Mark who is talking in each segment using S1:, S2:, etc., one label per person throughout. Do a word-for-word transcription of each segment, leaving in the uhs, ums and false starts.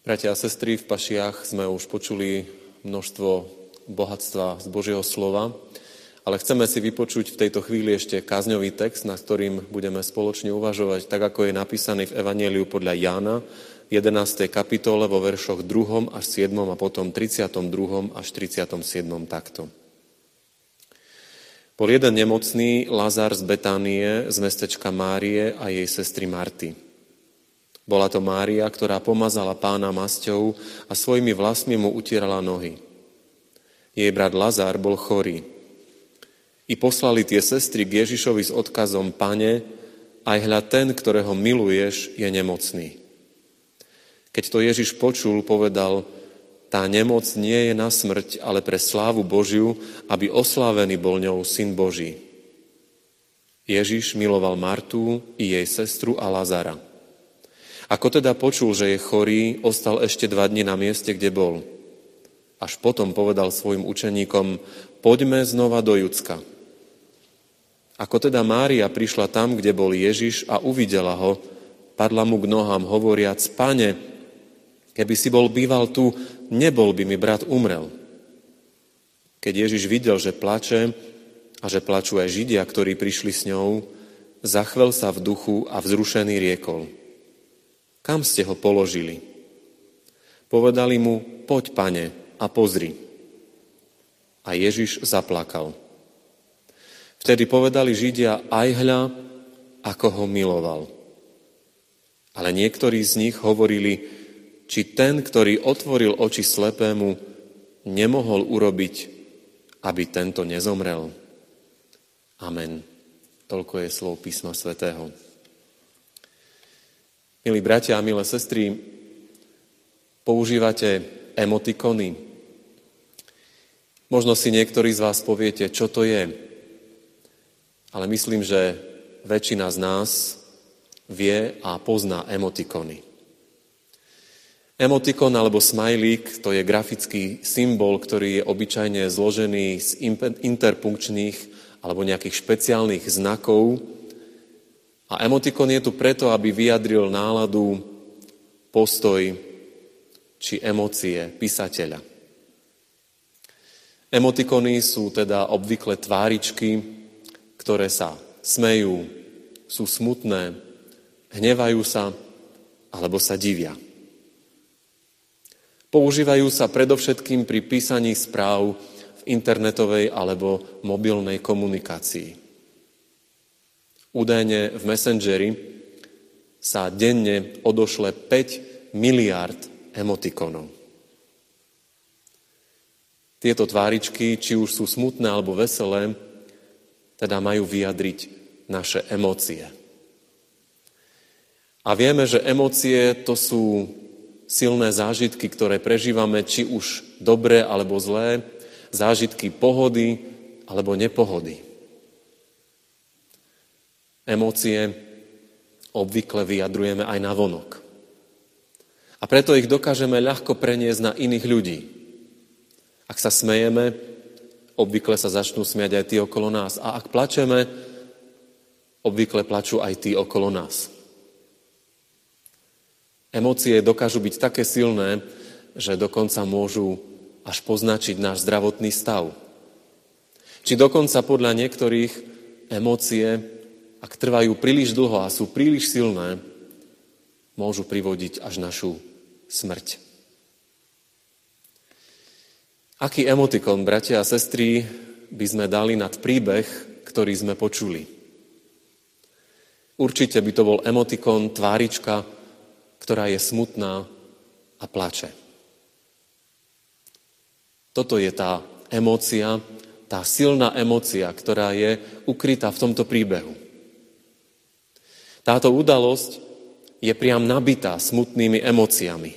S1: Bratia a sestry, v Pašiach sme už počuli množstvo bohatstva z Božieho slova, ale chceme si vypočuť v tejto chvíli ešte kázňový text, nad ktorým budeme spoločne uvažovať, tak ako je napísaný v Evanjeliu podľa Jána, v jedenástej kapitole vo veršoch druhom až siedmom a potom tridsiatom druhom až tridsiatom siedmom takto. Bol jeden nemocný, Lazar z Betánie, z mestečka Márie a jej sestry Marty. Bola to Mária, ktorá pomazala Pána masťou a svojimi vlasmi mu utierala nohy. Jej brat Lazar bol chorý. I poslali tie sestry k Ježišovi s odkazom: Pane, aj hľa ten, ktorého miluješ, je nemocný. Keď to Ježiš počul, povedal: Tá nemoc nie je na smrť, ale pre slávu Božiu, aby oslávený bol ňou Syn Boží. Ježiš miloval Martu i jej sestru a Lazara. Ako teda počul, že je chorý, ostal ešte dva dni na mieste, kde bol. Až potom povedal svojim učeníkom: Poďme znova do Judska. Ako teda Mária prišla tam, kde bol Ježiš a uvidela ho, padla mu k nohám, hovoriac: Pane, keby si bol býval tu, nebol by mi brat umrel. Keď Ježiš videl, že plače a že plačú aj Židia, ktorí prišli s ňou, zachvel sa v duchu a vzrušený riekol: Kam ste ho položili? Povedali mu: Poď, Pane, a pozri. A Ježiš zaplakal. Vtedy povedali Židia: Aj hľa, ako ho miloval. Ale niektorí z nich hovorili: Či ten, ktorý otvoril oči slepému, nemohol urobiť, aby tento nezomrel? Amen. Toľko je slov písma svätého. Milí bratia a milé sestry, používate emotikony? Možno si niektorí z vás poviete, čo to je, ale myslím, že väčšina z nás vie a pozná emotikony. Emotikon alebo smajlík, to je grafický symbol, ktorý je obyčajne zložený z interpunkčných alebo nejakých špeciálnych znakov. A emotikon je tu preto, aby vyjadril náladu, postoj či emócie písateľa. Emotikony sú teda obvykle tváričky, ktoré sa smejú, sú smutné, hnevajú sa alebo sa divia. Používajú sa predovšetkým pri písaní správ v internetovej alebo mobilnej komunikácii. Údajne v Messengeri sa denne odošle päť miliárd emotikonov. Tieto tváričky, či už sú smutné alebo veselé, teda majú vyjadriť naše emócie. A vieme, že emócie to sú silné zážitky, ktoré prežívame, či už dobré alebo zlé, zážitky pohody alebo nepohody. Emócie obvykle vyjadrujeme aj navonok. A preto ich dokážeme ľahko preniesť na iných ľudí. Ak sa smejeme, obvykle sa začnú smiať aj tí okolo nás. A ak plačeme, obvykle plačú aj tí okolo nás. Emócie dokážu byť také silné, že dokonca môžu až poznačiť náš zdravotný stav. Či dokonca podľa niektorých emócie, ak trvajú príliš dlho a sú príliš silné, môžu privodiť až našu smrť. Aký emotikon, bratia a sestry, by sme dali nad príbeh, ktorý sme počuli? Určite by to bol emotikon tvárička, ktorá je smutná a plače. Toto je tá emócia, tá silná emócia, ktorá je ukrytá v tomto príbehu. Táto udalosť je priam nabitá smutnými emóciami.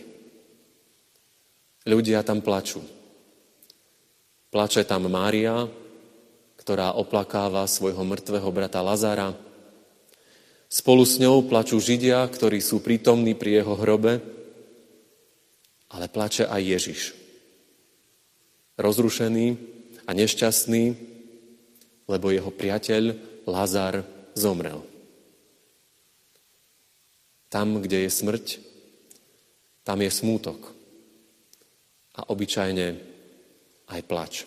S1: Ľudia tam plačú. Plače tam Mária, ktorá oplakáva svojho mŕtvého brata Lazara. Spolu s ňou plačú Židia, ktorí sú prítomní pri jeho hrobe, ale plače aj Ježiš. Rozrušený a nešťastný, lebo jeho priateľ Lazar zomrel. Tam, kde je smrť, tam je smútok a obyčajne aj plač.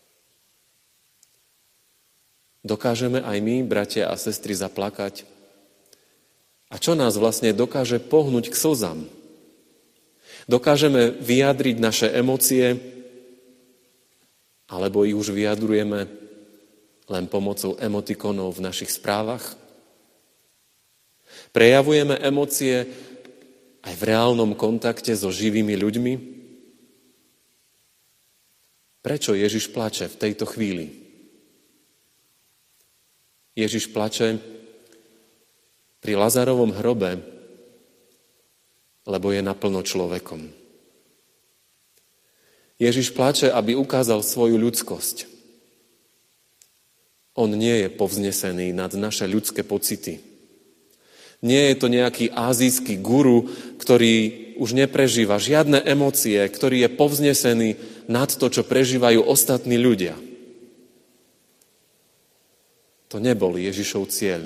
S1: Dokážeme aj my, bratia a sestry, zaplakať? A čo nás vlastne dokáže pohnúť k slzám? Dokážeme vyjadriť naše emócie, alebo ich už vyjadrujeme len pomocou emotikonov v našich správach? Prejavujeme emócie aj v reálnom kontakte so živými ľuďmi? Prečo Ježiš plače v tejto chvíli? Ježiš plače pri Lazarovom hrobe, lebo je naplno človekom. Ježiš plače, aby ukázal svoju ľudskosť. On nie je povznesený nad naše ľudské pocity. Nie je to nejaký ázijský guru, ktorý už neprežíva žiadne emócie, ktorý je povznesený nad to, čo prežívajú ostatní ľudia. To nebol Ježišov cieľ.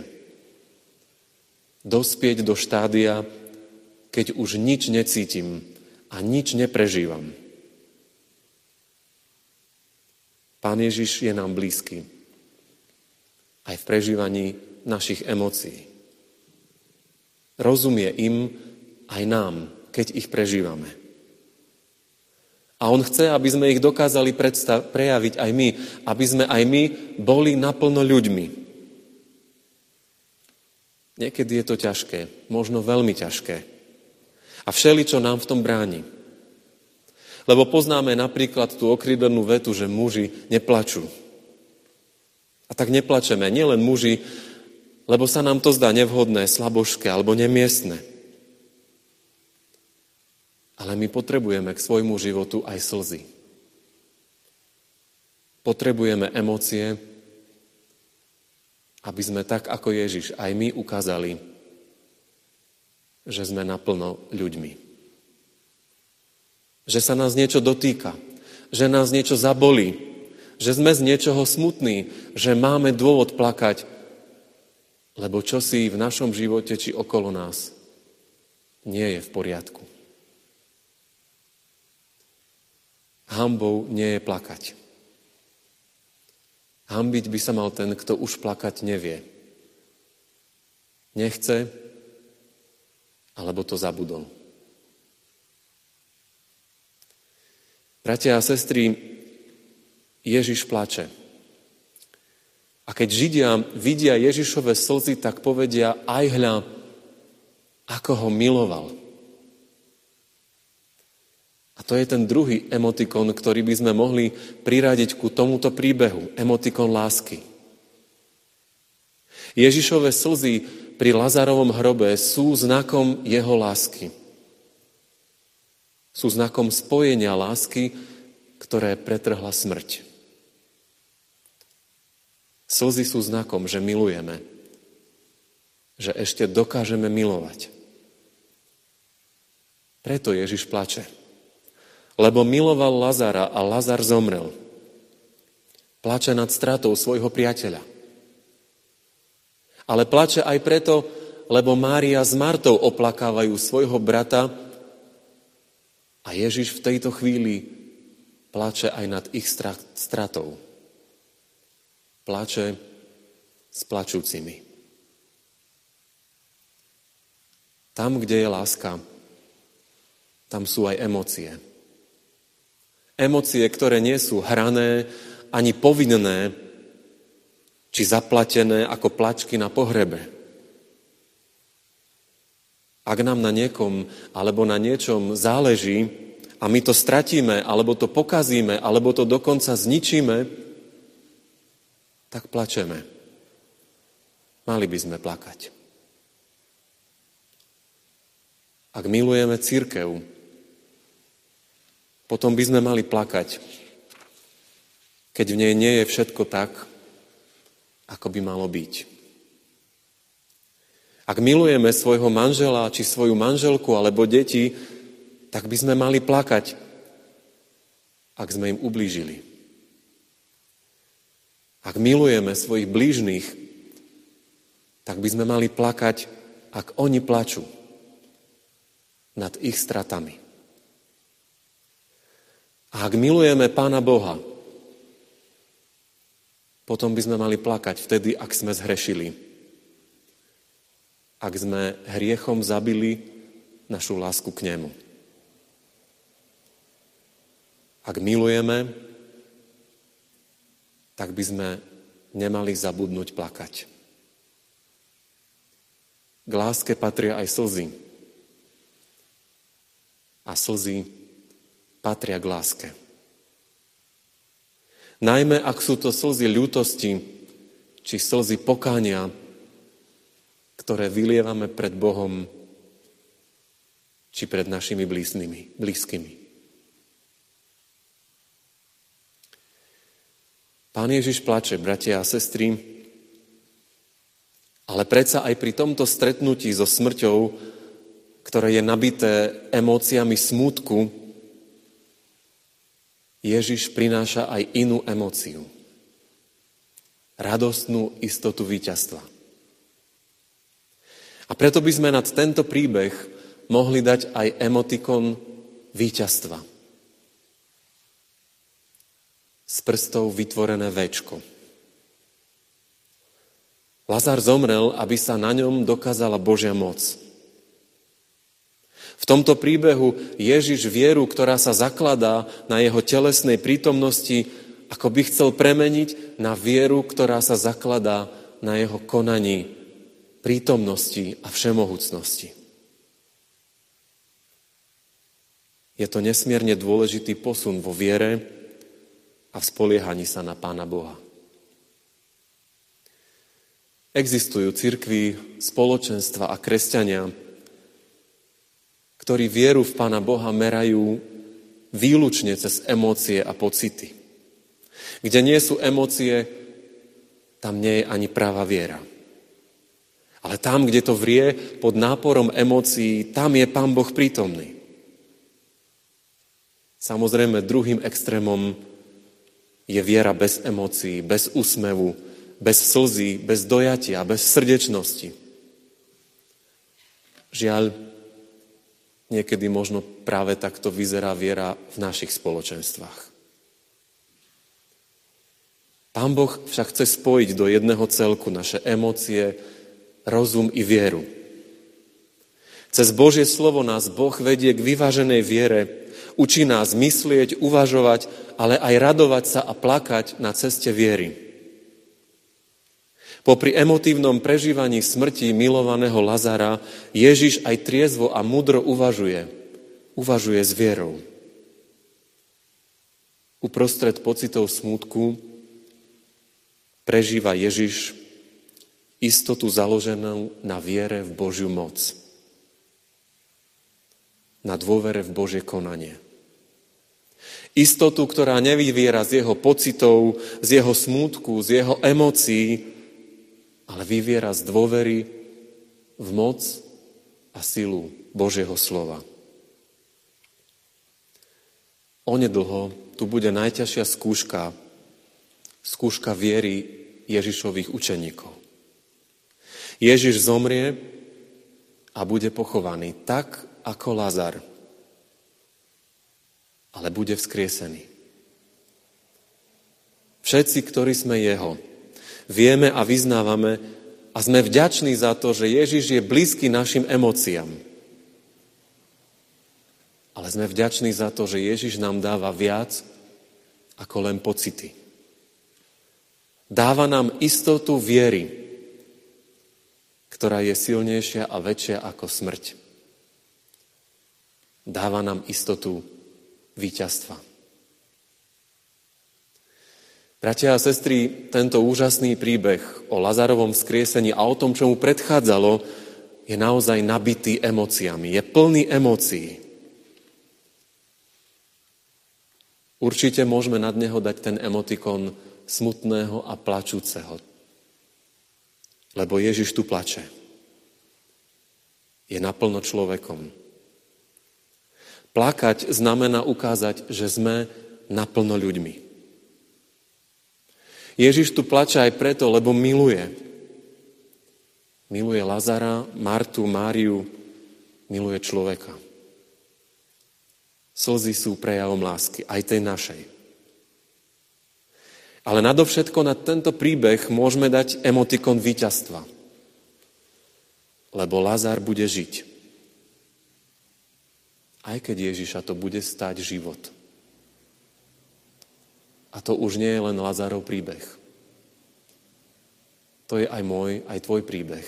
S1: Dospieť do štádia, keď už nič necítim a nič neprežívam. Pán Ježiš je nám blízky aj v prežívaní našich emócií. Rozumie im aj nám, keď ich prežívame. A on chce, aby sme ich dokázali predstav- prejaviť aj my, aby sme aj my boli naplno ľuďmi. Niekedy je to ťažké, možno veľmi ťažké. A všeličo nám v tom bráni. Lebo poznáme napríklad tú okrídlenú vetu, že muži neplačú. A tak neplačeme, nielen muži, lebo sa nám to zdá nevhodné, slabožské alebo nemiestne. Ale my potrebujeme k svojmu životu aj slzy. Potrebujeme emócie, aby sme tak ako Ježiš aj my ukázali, že sme naplno ľuďmi. Že sa nás niečo dotýka, že nás niečo zabolí, že sme z niečoho smutní, že máme dôvod plakať, lebo čosi v našom živote či okolo nás nie je v poriadku. Hanbou nie je plakať. Hanbiť by sa mal ten, kto už plakať nevie. Nechce, alebo to zabudol. Bratia a sestry, Ježiš plače. A keď Židia vidia Ježišove slzy, tak povedia, aj hľa, ako ho miloval. A to je ten druhý emotikon, ktorý by sme mohli priradiť ku tomuto príbehu. Emotikon lásky. Ježišove slzy pri Lazarovom hrobe sú znakom jeho lásky. Sú znakom spojenia lásky, ktoré pretrhla smrť. Slzy sú znakom, že milujeme. Že ešte dokážeme milovať. Preto Ježiš plače. Lebo miloval Lazara a Lazar zomrel. Plače nad stratou svojho priateľa. Ale plače aj preto, lebo Mária s Martou oplakávajú svojho brata a Ježiš v tejto chvíli plače aj nad ich stratou. Plače s plačúcimi. Tam, kde je láska, tam sú aj emócie. Emócie, ktoré nie sú hrané, ani povinné, či zaplatené ako plačky na pohrebe. Ak nám na niekom alebo na niečom záleží a my to stratíme, alebo to pokazíme, alebo to dokonca zničíme, tak plačeme. Mali by sme plakať. Ak milujeme cirkev, potom by sme mali plakať, keď v nej nie je všetko tak, ako by malo byť. Ak milujeme svojho manžela, či svoju manželku, alebo deti, tak by sme mali plakať, ak sme im ublížili. Ak milujeme svojich blížnych, tak by sme mali plakať, ak oni plačú nad ich stratami. A ak milujeme Pána Boha, potom by sme mali plakať vtedy, ak sme zhrešili. Ak sme hriechom zabili našu lásku k nemu. Ak milujeme, tak by sme nemali zabudnúť plakať. K láske patria aj slzy. A slzy patria k láske. Najmä, ak sú to slzy ľútosti, či slzy pokánia, ktoré vylievame pred Bohom, či pred našimi blíznymi, blízkymi. Pán Ježiš plače, bratia a sestry, ale predsa aj pri tomto stretnutí so smrťou, ktoré je nabité emóciami smútku, Ježiš prináša aj inú emóciu. Radostnú istotu víťazstva. A preto by sme nad tento príbeh mohli dať aj emotikon víťazstva. Z prstov vytvorené véčko. Lazár zomrel, aby sa na ňom dokázala Božia moc. V tomto príbehu Ježiš vieru, ktorá sa zakladá na jeho telesnej prítomnosti, ako by chcel premeniť na vieru, ktorá sa zakladá na jeho konaní, prítomnosti a všemohúcnosti. Je to nesmierne dôležitý posun vo viere a v spoliehaní sa na Pána Boha. Existujú cirkvi, spoločenstva a kresťania, ktorí vieru v Pána Boha merajú výlučne cez emócie a pocity. Kde nie sú emócie, tam nie je ani práva viera. Ale tam, kde to vrie pod náporom emócií, tam je Pán Boh prítomný. Samozrejme, druhým extrémom je viera bez emócií, bez úsmevu, bez slzí, bez dojatia, bez srdečnosti. Žiaľ, niekedy možno práve takto vyzerá viera v našich spoločenstvách. Pán Boh však chce spojiť do jedného celku naše emócie, rozum i vieru. Cez Božie slovo nás Boh vedie k vyváženej viere, učí nás myslieť, uvažovať, ale aj radovať sa a plakať na ceste viery. Popri emotívnom prežívaní smrti milovaného Lazara Ježiš aj triezvo a múdro uvažuje. Uvažuje s vierou. Uprostred pocitov smútku prežíva Ježiš istotu založenú na viere v Božiu moc. Na dôvere v Božie konanie. Istotu, ktorá nevyviera z jeho pocitov, z jeho smútku, z jeho emócií, ale vyviera z dôvery v moc a silu Božieho slova. Onedlho tu bude najťažšia skúška, skúška viery Ježišových učeníkov. Ježiš zomrie a bude pochovaný tak, ako Lazar, ale bude vzkriesený. Všetci, ktorí sme jeho, vieme a vyznávame a sme vďační za to, že Ježiš je blízky našim emóciám. Ale sme vďační za to, že Ježiš nám dáva viac ako len pocity. Dáva nám istotu viery, ktorá je silnejšia a väčšia ako smrť. Dáva nám istotu víťazstva. Bratia a sestry, tento úžasný príbeh o Lazarovom vzkriesení a o tom, čo mu predchádzalo, je naozaj nabitý emóciami, je plný emócií. Určite môžeme nad neho dať ten emotikon smutného a plačúceho. Lebo Ježiš tu plače. Je naplno človekom. Plakať znamená ukázať, že sme naplno ľuďmi. Ježiš tu plače aj preto, lebo miluje. Miluje Lazara, Martu, Máriu, miluje človeka. Slzy sú prejavom lásky, aj tej našej. Ale nadovšetko na tento príbeh môžeme dať emotikon víťazstva. Lebo Lazár bude žiť. Aj keď Ježiša to bude stáť život. A to už nie je len Lazárov príbeh. To je aj môj, aj tvoj príbeh.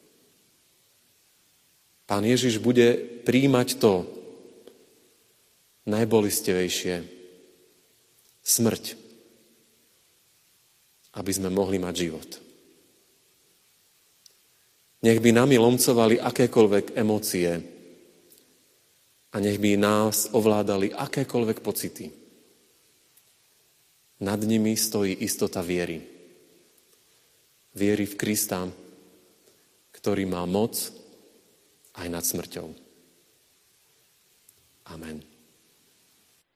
S1: Pán Ježiš bude prijímať to najbolestivejšie, smrť, aby sme mohli mať život. Nech by nami lomcovali akékoľvek emócie a nech by nás ovládali akékoľvek pocity. Nad nimi stojí istota viery. Viery v Krista, ktorý má moc aj nad smrťou. Amen.